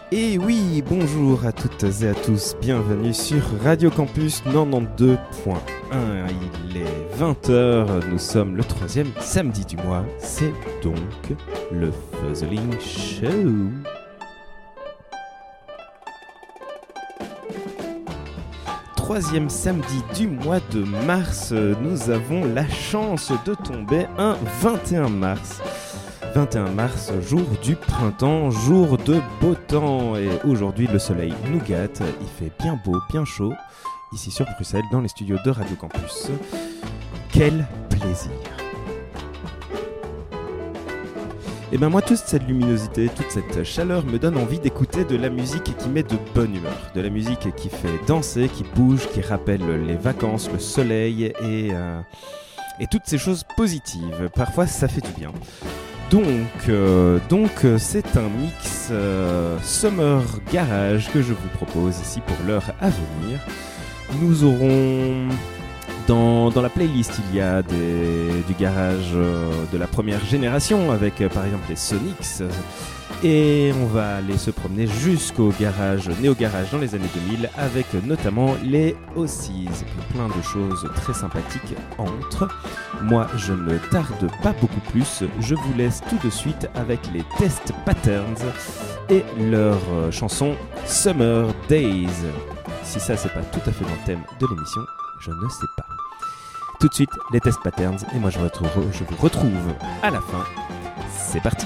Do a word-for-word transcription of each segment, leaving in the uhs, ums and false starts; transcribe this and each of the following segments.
Et oui, bonjour à toutes et à tous, bienvenue sur Radio Campus quatre-vingt-douze point un. Il est vingt heures, nous sommes le troisième samedi du mois, c'est donc le Fuzzling Show. Troisième samedi du mois de mars, nous avons la chance de tomber un vingt et un mars. vingt et un mars, jour du printemps, jour de beau temps. Et aujourd'hui, le soleil nous gâte, il fait bien beau, bien chaud, ici sur Bruxelles, dans les studios de Radio Campus. Quel plaisir! Et ben moi, toute cette luminosité, toute cette chaleur me donne envie d'écouter de la musique qui met de bonne humeur. De la musique qui fait danser, qui bouge, qui rappelle les vacances, le soleil et, euh, et toutes ces choses positives. Parfois, ça fait du bien. Donc, euh, donc c'est un mix euh, Summer Garage que je vous propose ici pour l'heure à venir. Nous aurons... Dans, dans la playlist, il y a des, du garage euh, de la première génération avec euh, par exemple les Sonics. Et on va aller se promener jusqu'au garage, néo-garage dans les années deux mille avec euh, notamment les Ossies. Plein de choses très sympathiques entre. Moi, je ne tarde pas beaucoup plus. Je vous laisse tout de suite avec les Test Patterns et leur euh, chanson Summer Days. Si ça, c'est pas tout à fait dans le thème de l'émission, je ne sais pas. Tout de suite, les Test Patterns, et moi je, retrouve, je vous retrouve à la fin. C'est parti!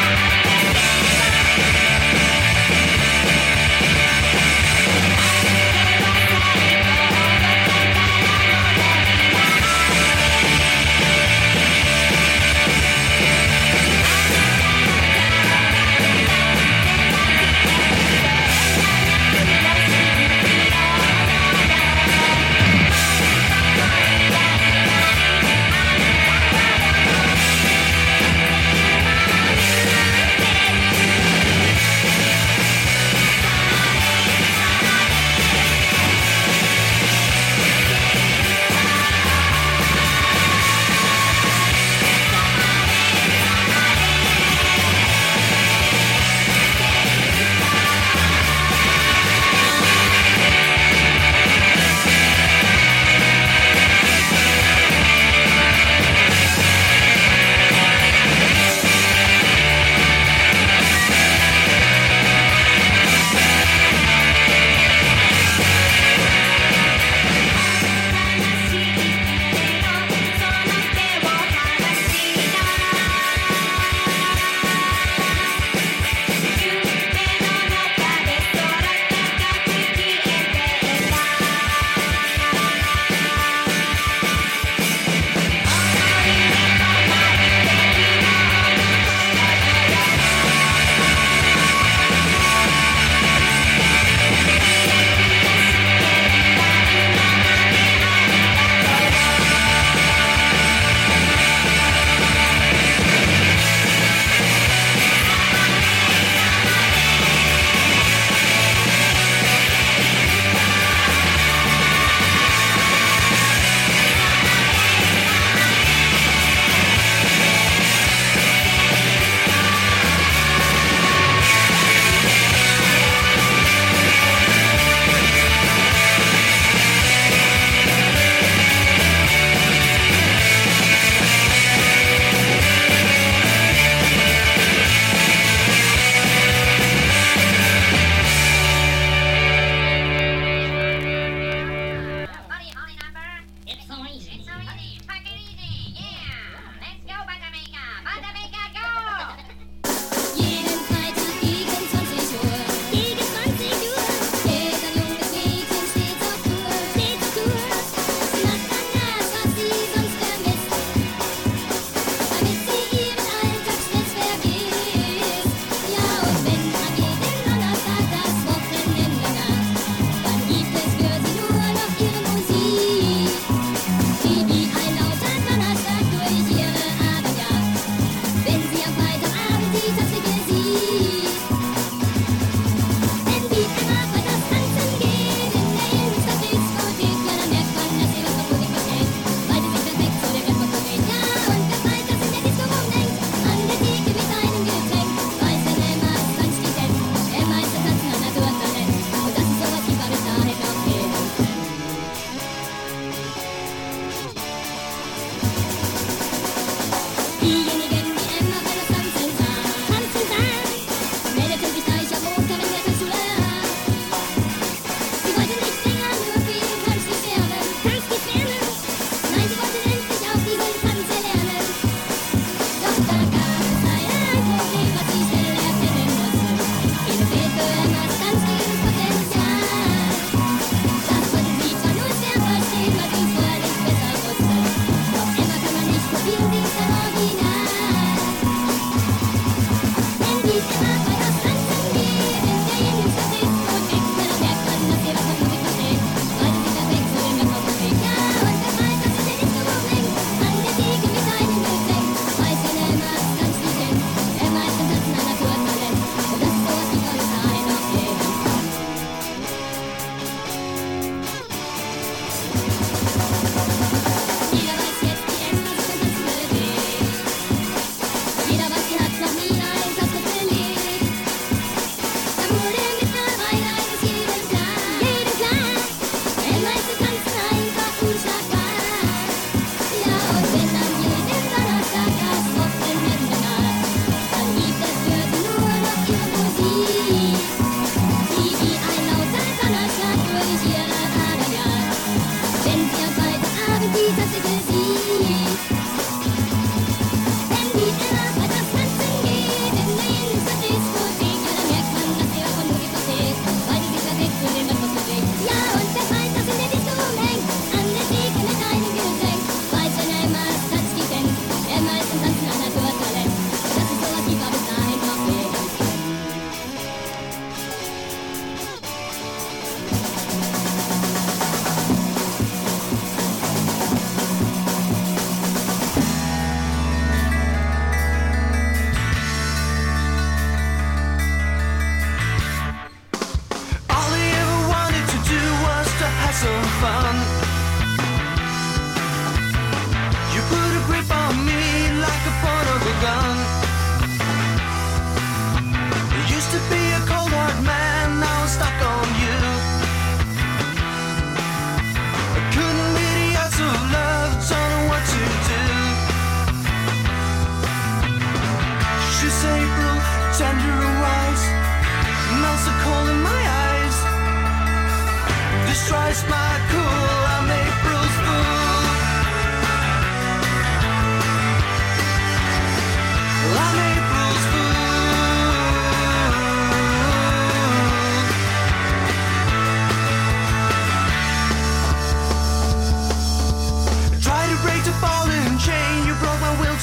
We'll be right back.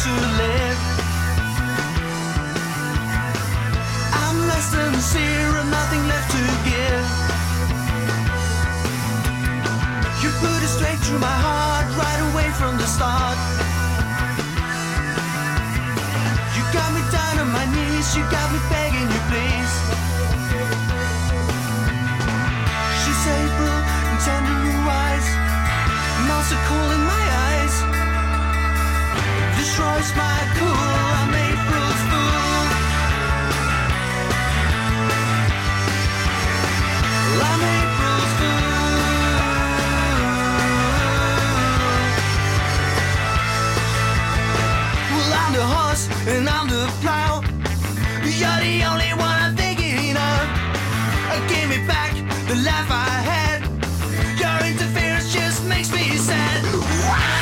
to live. I'm less than zero, nothing left to give. You put it straight through my heart, right away from the start. You got me down on my knees, you got me begging you please. She's April and tender blue eyes, monster cool in my eyes, destroys my cool. I'm April's fool. I'm April's fool. Well, I'm the horse and I'm the plow. You're the only one I'm thinking of. Give me back the life I had. Your interference just makes me sad. Wow!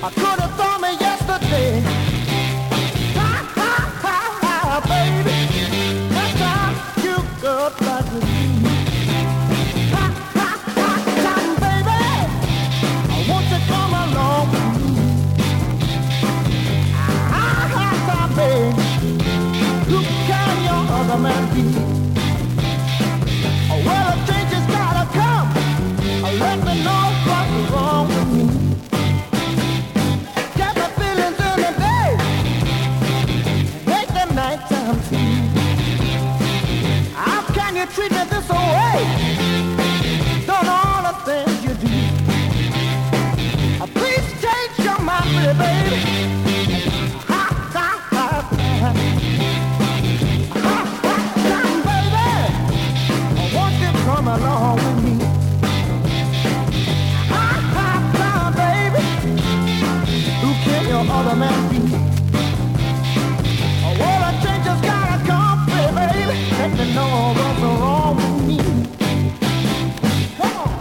I could have told me yesterday. Ha, ha, ha, ha, baby. That's how you go back with me. Ha, ha, ha, ha, baby. I want you to come along with me. Ha, ha, ha, baby. Who can your other man be? Well, a change has gotta come. Let me know what's wrong with me. Get my feelings in the day, make the night time free. How can you treat me this way? Done all the things you do. Uh, Please change your mind, baby. Ha, ha, ha, ha. Ha, ha, ha, baby. I want you to come along with me. Your other man be. Oh, well, a change has gotta come, baby. Let me know what's wrong with me. Come on.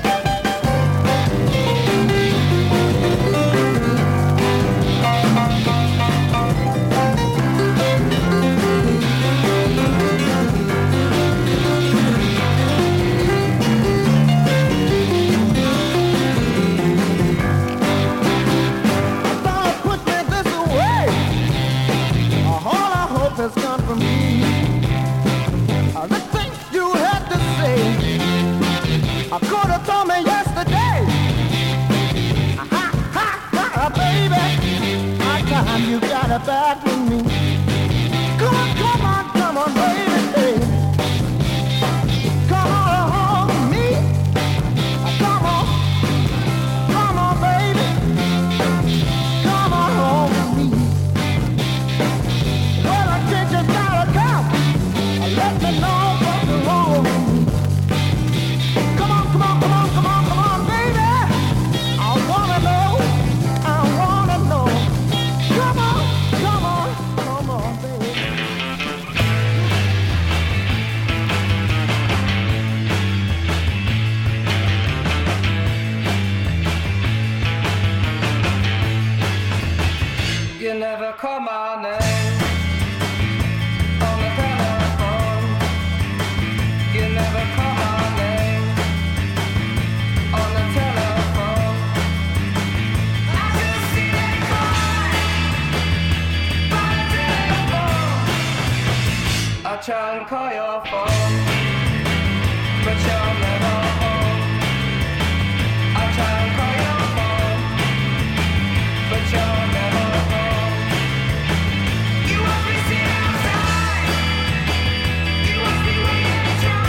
Has gone from me. Uh, the things you had to say, I could have told me yesterday. Ha, ha, ha, baby. My time you got it back with me. Come on, come on, come on, baby. Come on home with me. Come on, come on, baby. Come on home with me. Just gotta come. Let me know what's wrong with me. Come on, come on, come on, come on, come on, baby. I wanna know, I wanna know. Come on, come on, come on, baby. You never call my name. You never call my name on the telephone. I just see that cry by the telephone. I try and call your phone, but you're never home. I try and call your phone, but you're never home. You always sit outside. You must be waiting to try.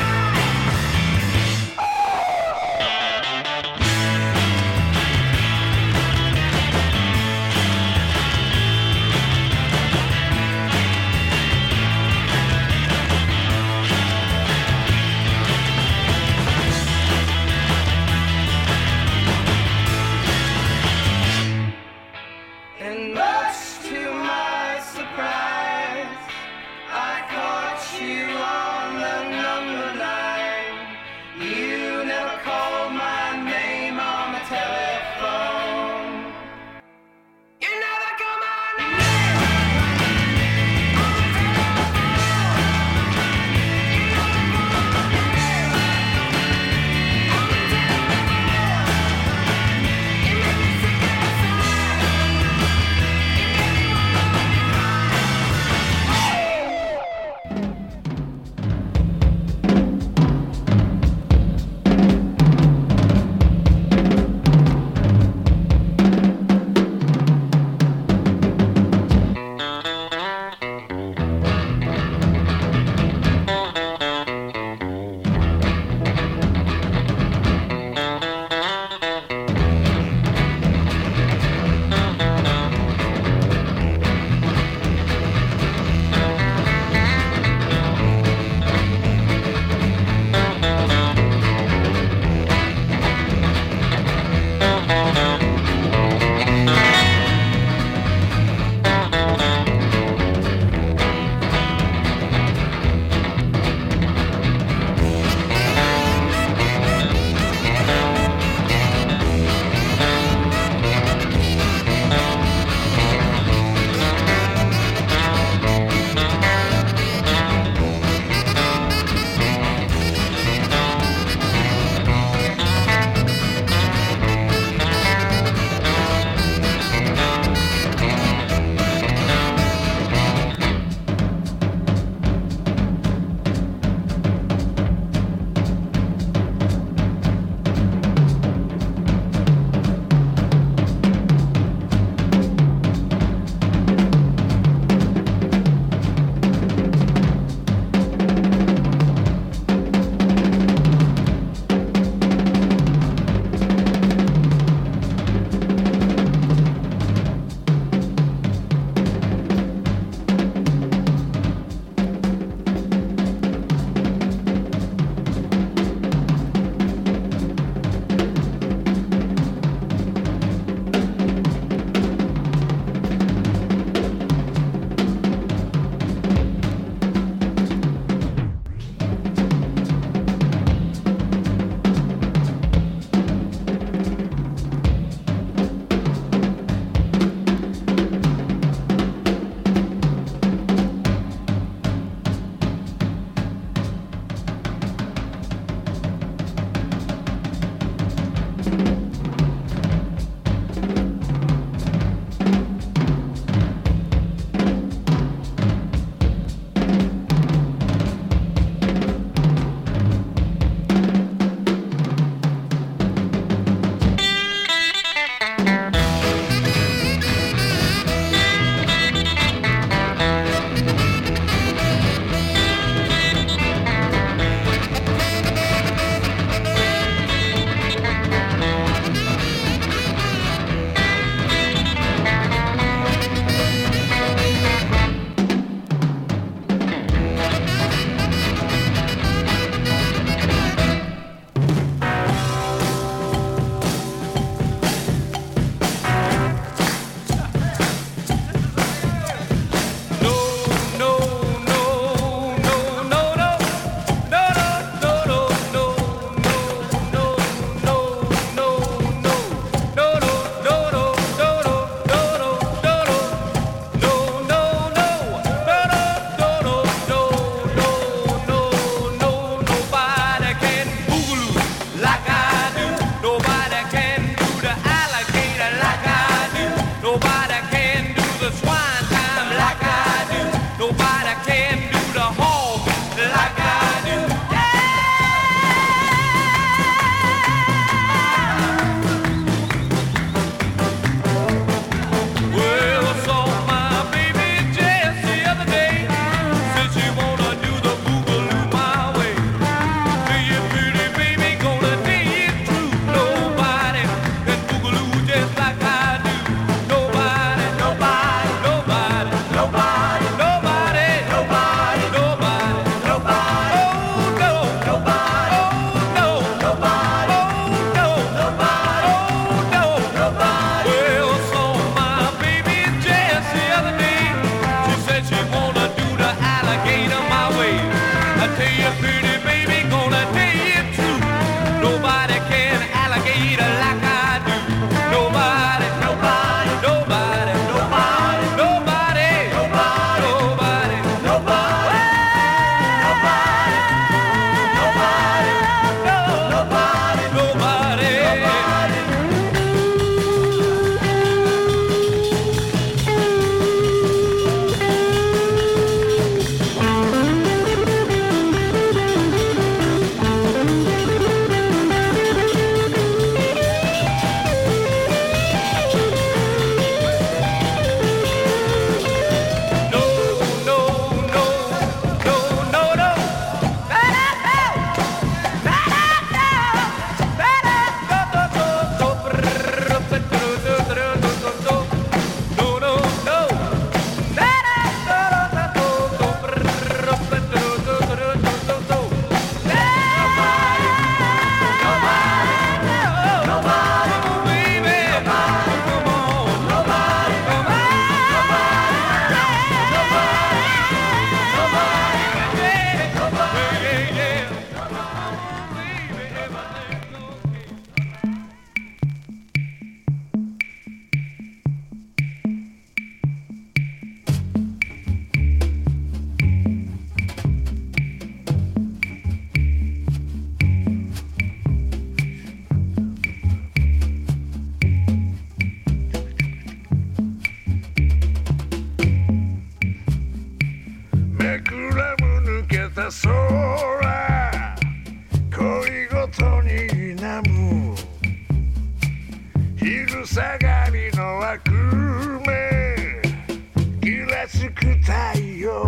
光の悪夢ギラつく太陽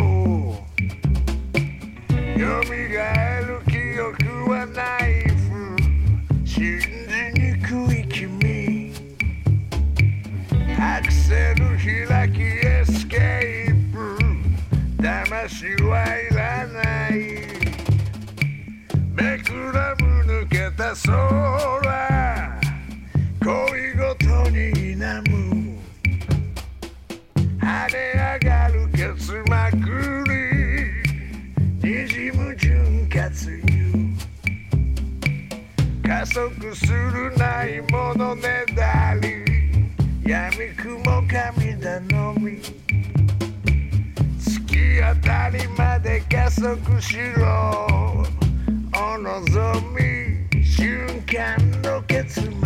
よみがえる記憶はナイフ信じにくい君アクセル開きエスケープ魂はいらないめくらむ抜けた空恋ごとに否む跳ね上がるケツまくりにじむ潤滑油加速するないものねだり闇雲神頼み突き当たりまで加速しろお望み瞬間の結末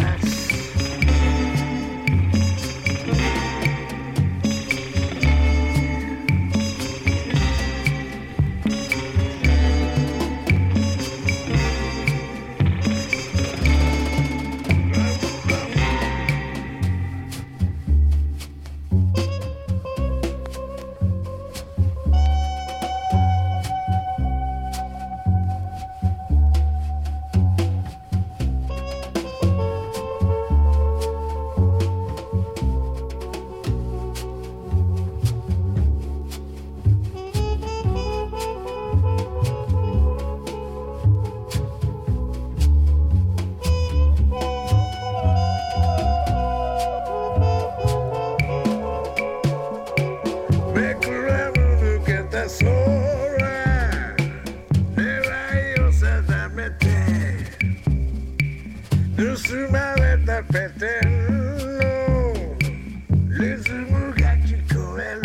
盗まれたペテンのリズムが聞こえ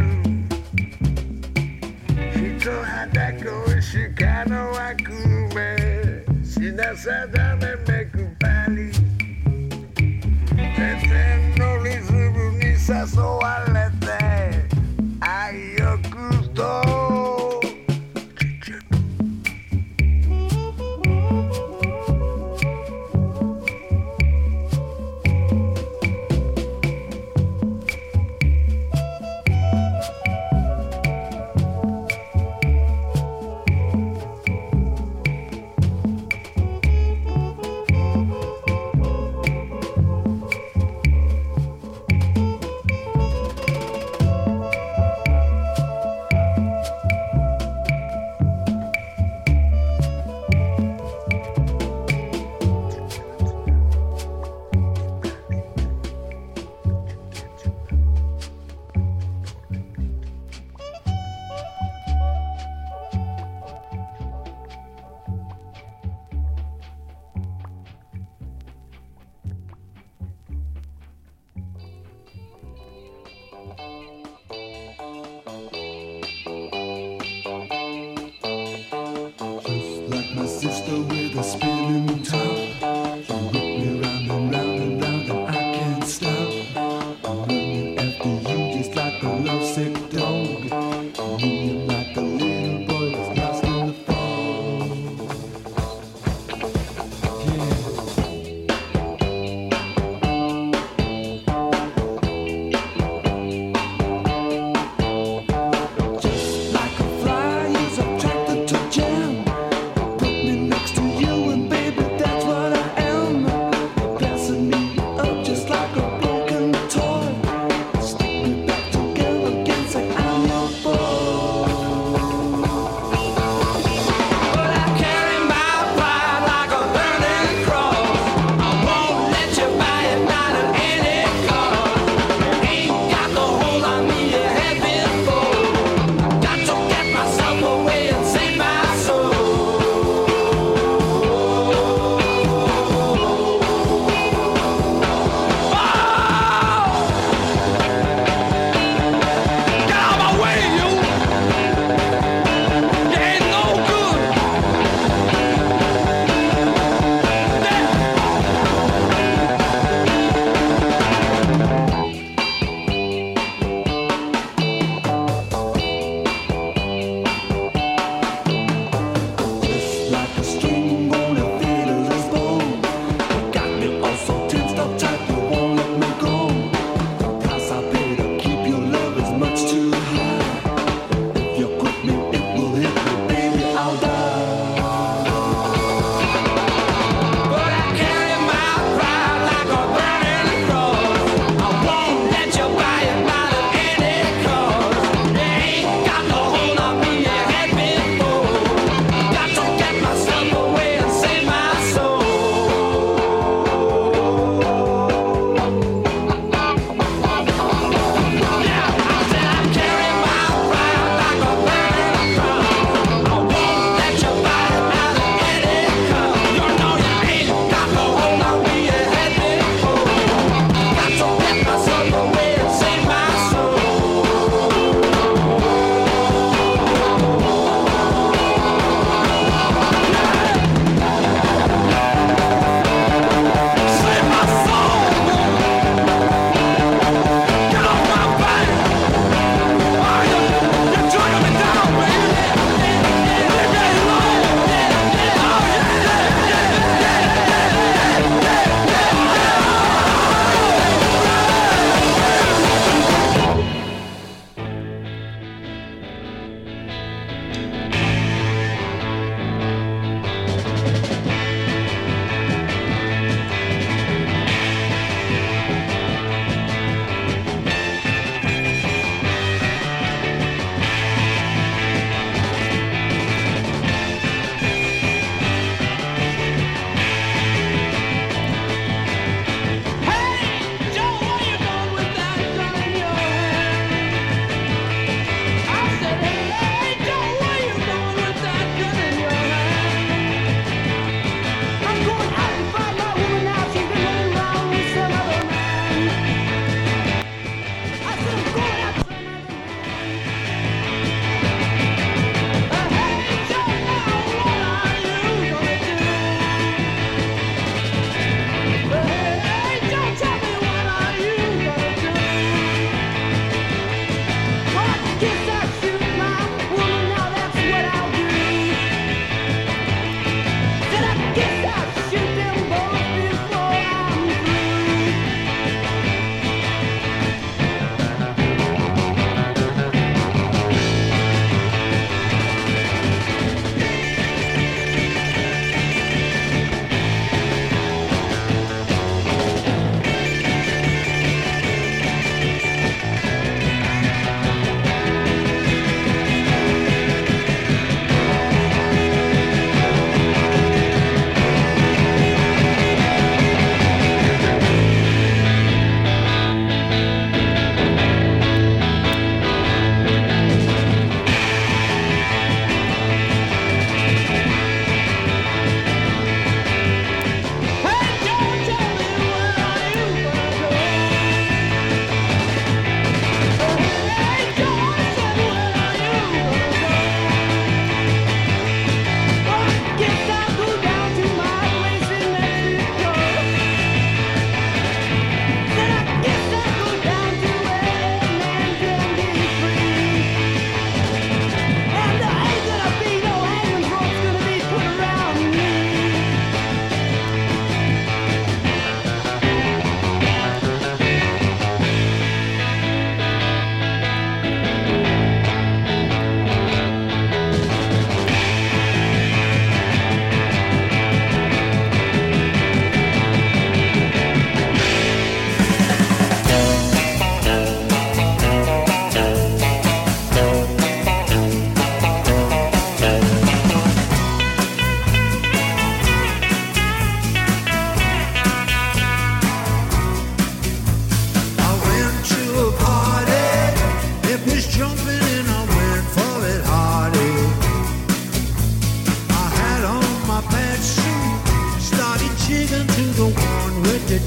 る人肌恋しかの悪夢品定め目配りペテンのリズムに誘われて愛欲と sister with a spinning top. She whipped me round and round and round and I can't stop. I'm running after you just like a lovesick dog. Moving like a little boy that's lost in the fog. Yeah.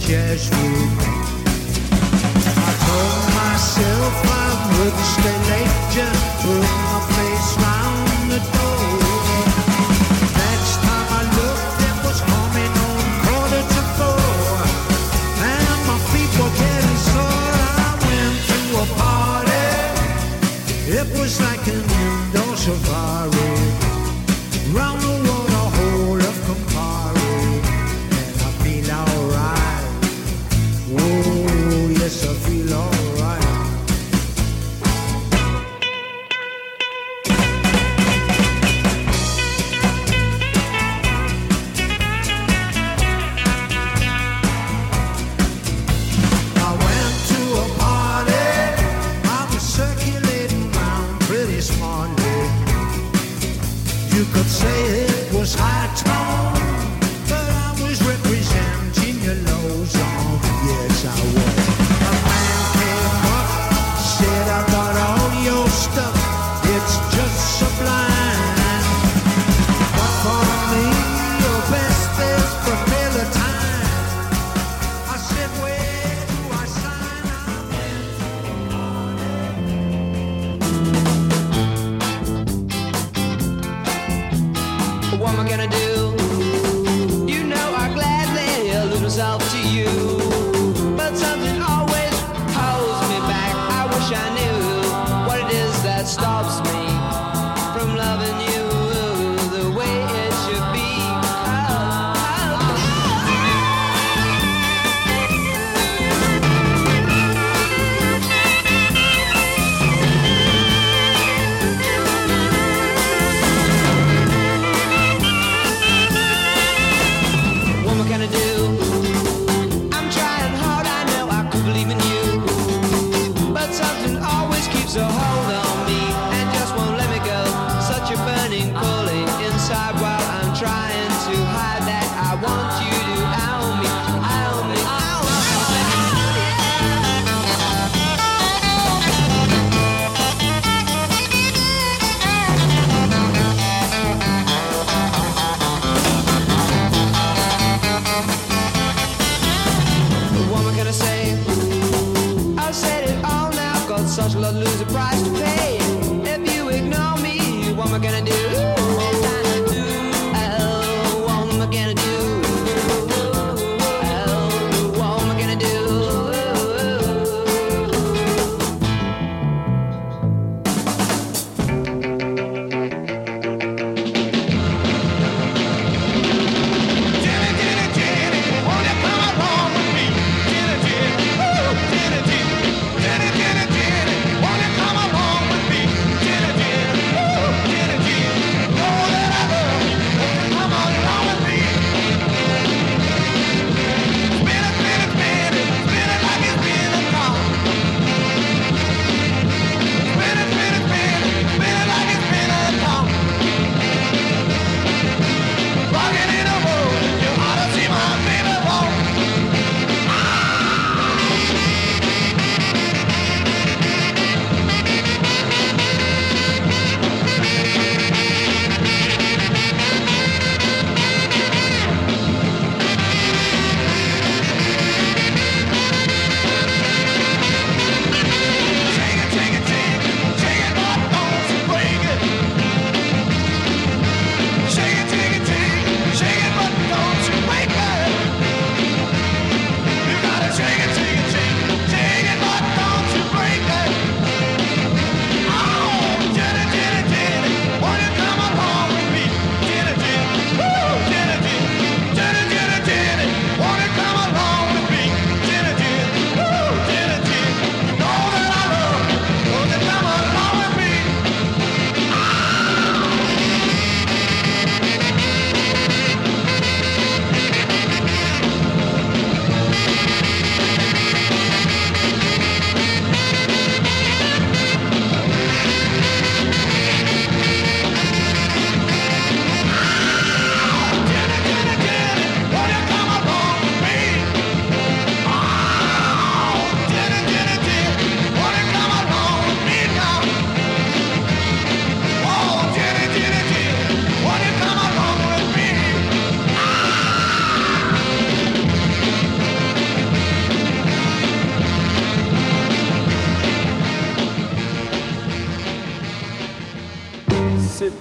jazz room. I told myself I wouldn't stay late, just put my face round the door. Next time I looked, it was coming on quarter to four, and my feet were getting sore. I went to a party, it was like an indoor safari, round the water hole of Campari, and I feel alright. Oh, yes, I feel alright. I went to a party, I was circulating round pretty smartly. You could say it was high tone, but I was representing your low zone. Yes, I was. A man came up, said I got all your stuff. It's just sublime. But for me, your best is propeller time. I said, where do I sign up? What am I gonna do? You know I gladly lose myself to you, but something always holds me back. I wish I knew what it is that stops me from loving you the way it should be. What am I gonna do? I'm trying hard, I know I could believe in you, but something always keeps a hold on me and just won't let me go. Such a burning calling inside while I'm trying to hide that I want you to own me, own me, own me. What am I gonna say? I've said it all now, got such a lot to lose, a price to pay. If you ignore me, what am I gonna do? Oh, what am I gonna do? Oh, what am I gonna do? Jenny, Jenny, Jenny, won't you come along with me? Jenny, Jenny, ooh, Jenny, Jenny, Jenny, Jenny, Jenny, won't you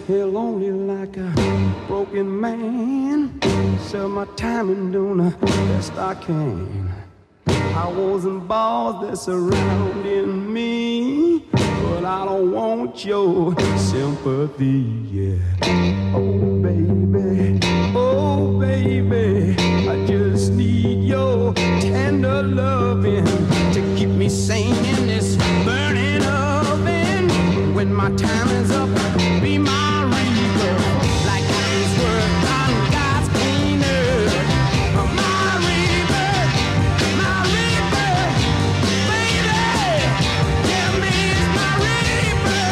here lonely like a broken man. Sell my time and doing the best I can. Powers and balls that surrounding me, but I don't want your sympathy, yeah. Oh baby, oh baby, I just need your tender loving to keep me sane in this burning oven. When my time is up, be my reaper, like God's word on God's clean earth. My reaper, my reaper, baby, tell me it's my reaper,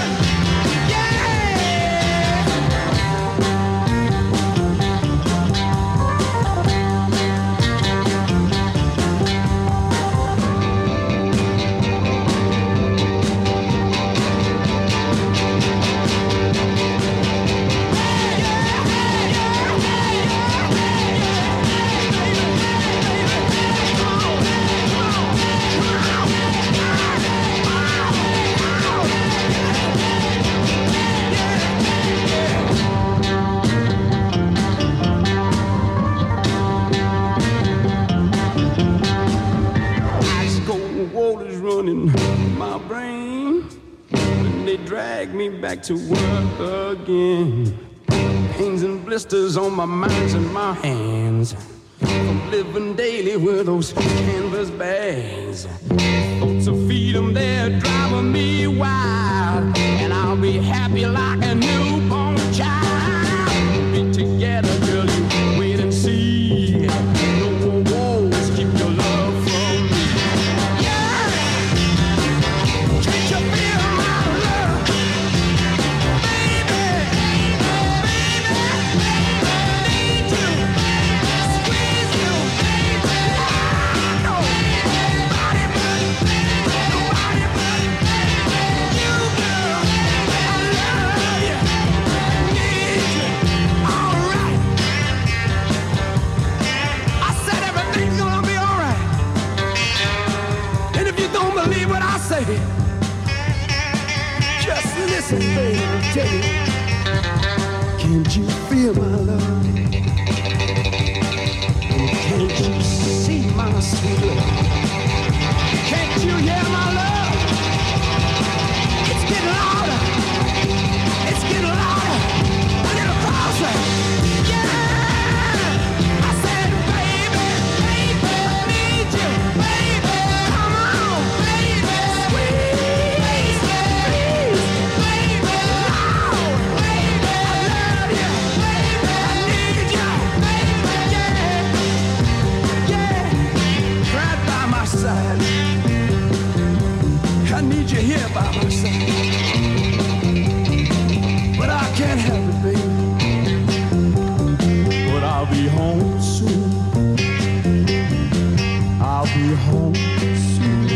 running my brain when they drag me back to work again. Pains and blisters on my minds and my hands from living daily with those canvas bags. Thoughts of freedom, they're driving me wild, and I'll be happy like a newborn child. Be together, girl, you wait and see. No more wars, keep your love from me. Yeah, can't you feel my love, baby? Baby, need you, squeeze you, baby. I know nobody but, nobody but you, girl. I love you, need you, all right. I said everything's gonna be all right. And if you don't believe what I say, just listen, baby, I'll tell you. Can't you feel my love? And can't you see my sweet love? Can't you hear my love? It's getting louder. It's getting louder. A little closer. Yeah. I said, baby, baby, need you, baby. Come on, baby. Squeeze, please, baby. Oh, baby, I love you, baby. I need you, baby. Yeah, yeah. Right by my side. I need you here by my side. But I can't help it, baby. But I'll be home soon. I'll be home soon.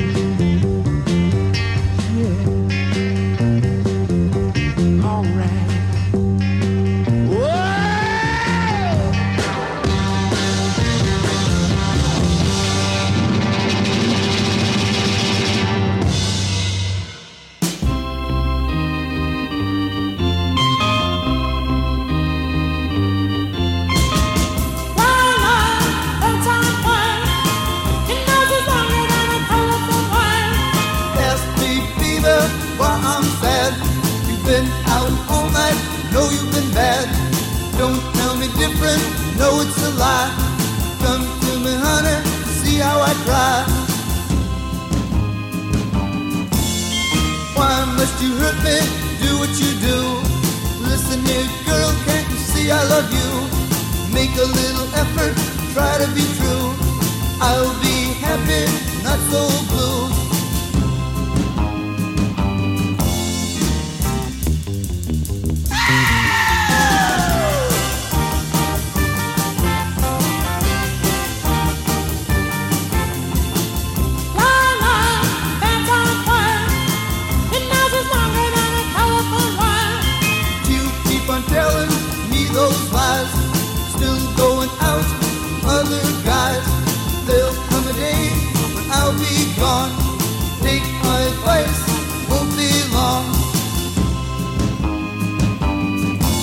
Yeah. All right. Whoa! S P fever, why I'm sad. You've been out all night, know you've been bad. Don't tell me different, know it's a lie. Come to me, honey, see how I cry. Why must you hurt me, do what you do? Listen here, girl, can't you see I love you? Make a little effort, try to be true. I'll be happy, not so blue. You keep on telling me those lies, still going out, other guys. There'll come a day when I'll be gone. Take my advice, won't be long.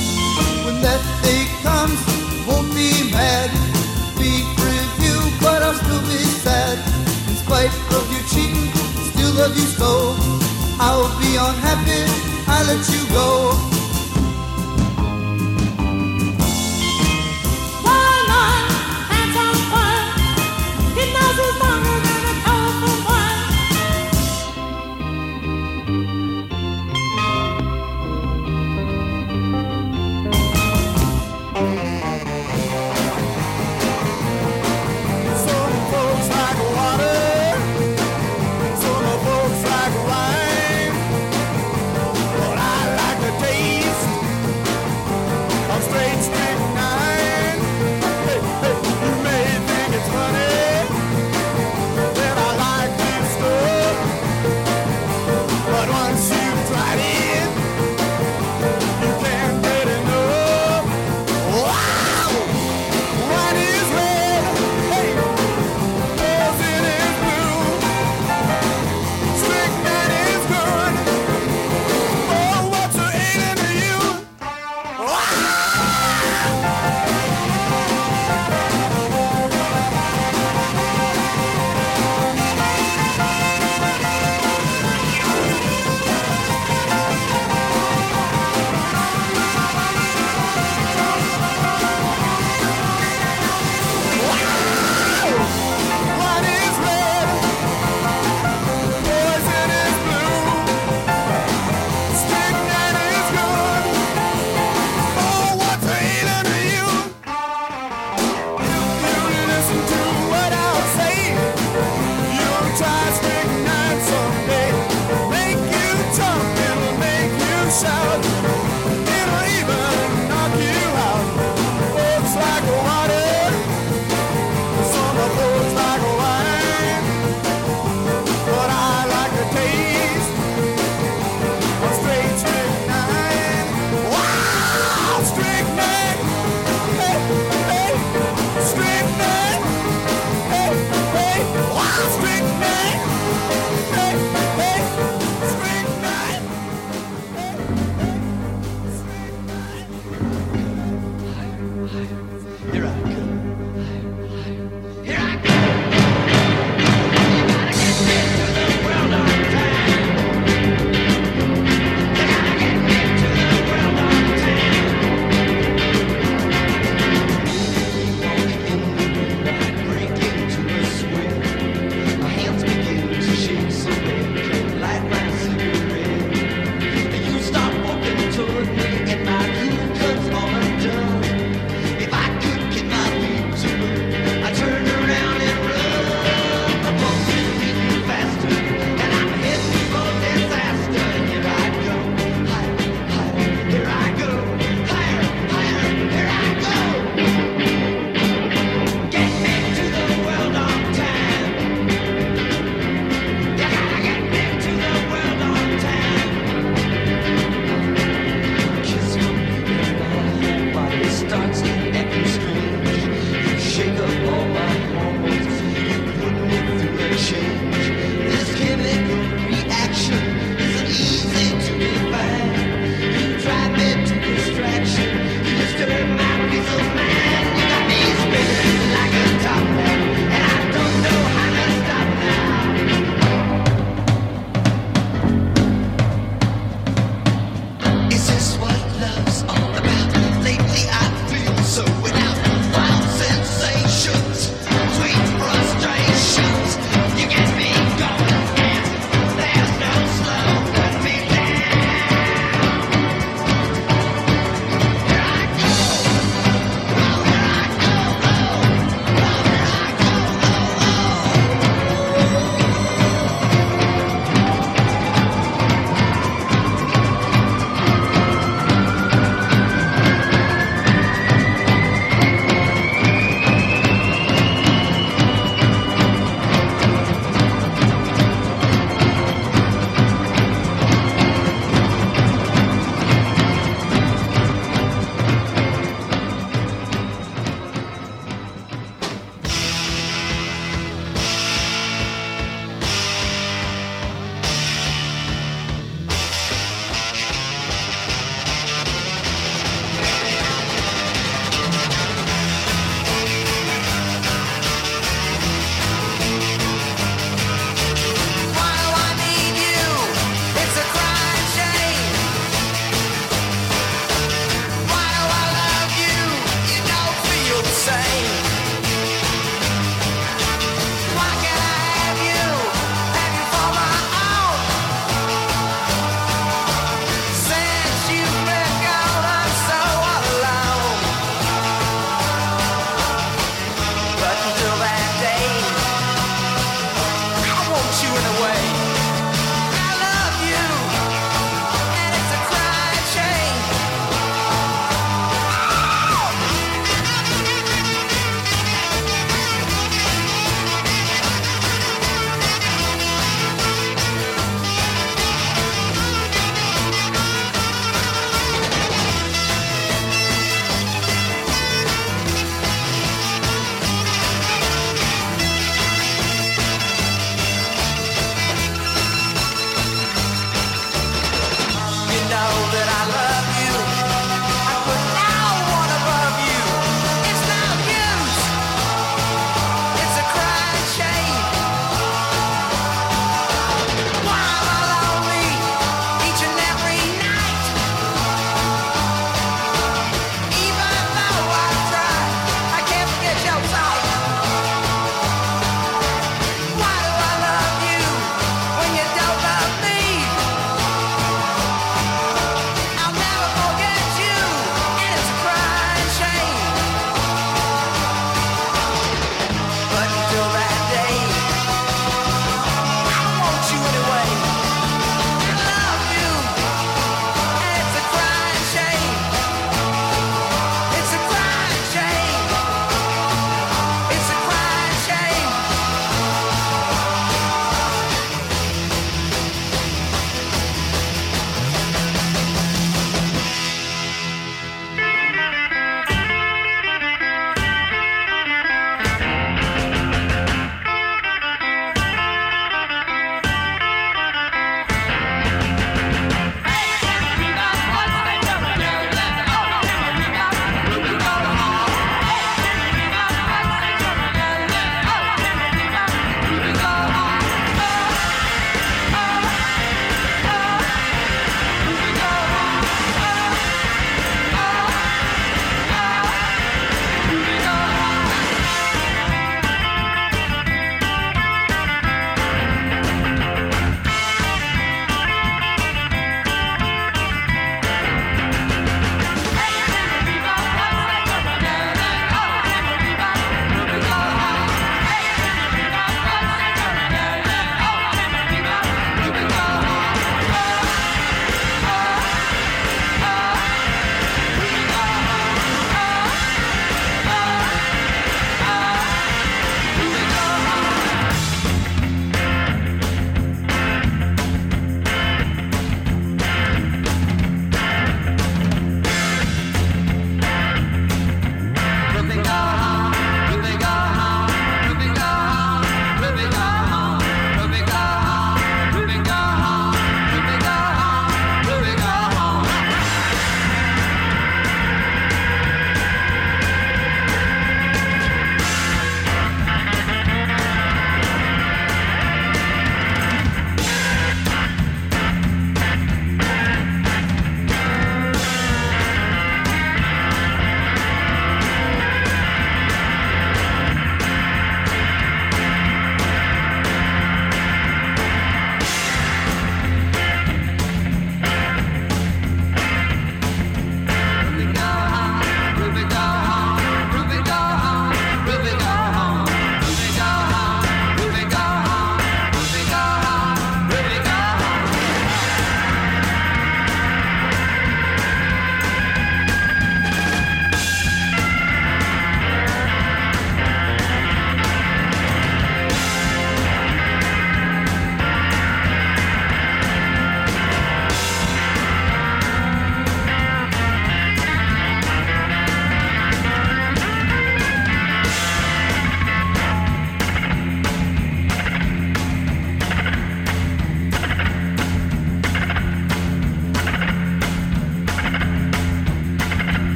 love you so. I'll be unhappy, I'll let you go. Day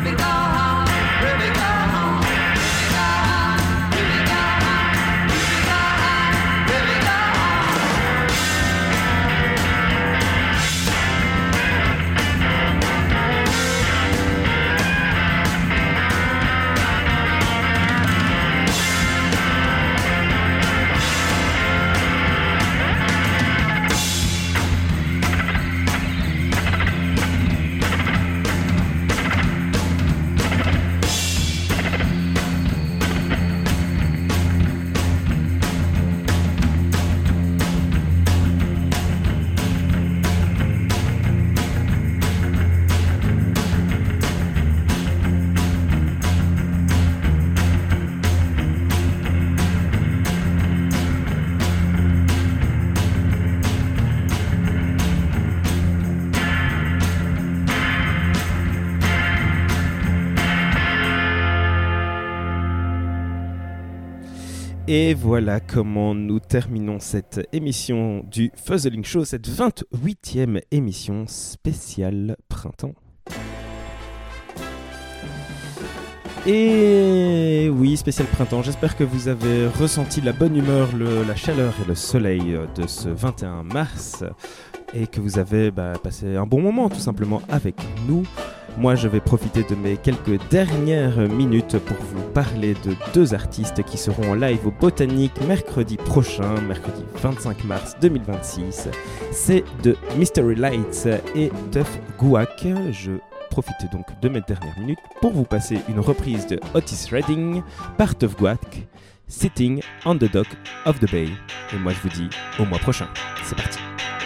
Ruby go home, Ruby go home, Ruby go home, Ruby go home, Ruby go home, Ruby go home. Et voilà comment nous terminons cette émission du Fuzzling Show, cette vingt-huitième émission spéciale printemps. Et oui, spécial printemps, j'espère que vous avez ressenti la bonne humeur, le, la chaleur et le soleil de ce vingt et un mars et que vous avez bah, passé un bon moment tout simplement avec nous. Moi, je vais profiter de mes quelques dernières minutes pour vous parler de deux artistes qui seront en live au Botanique mercredi prochain, mercredi vingt-cinq mars deux mille vingt-six. C'est de Mystery Lights et Tuff Guac. Je profite donc de mes dernières minutes pour vous passer une reprise de Otis Redding par Tuff Guac, Sitting on the Dock of the Bay. Et moi, je vous dis au mois prochain. C'est parti.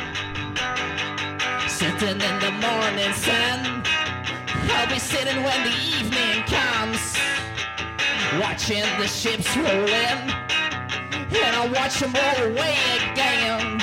Sitting in the morning sun, I'll be sitting when the evening comes, watching the ships roll in, and I'll watch them roll away again.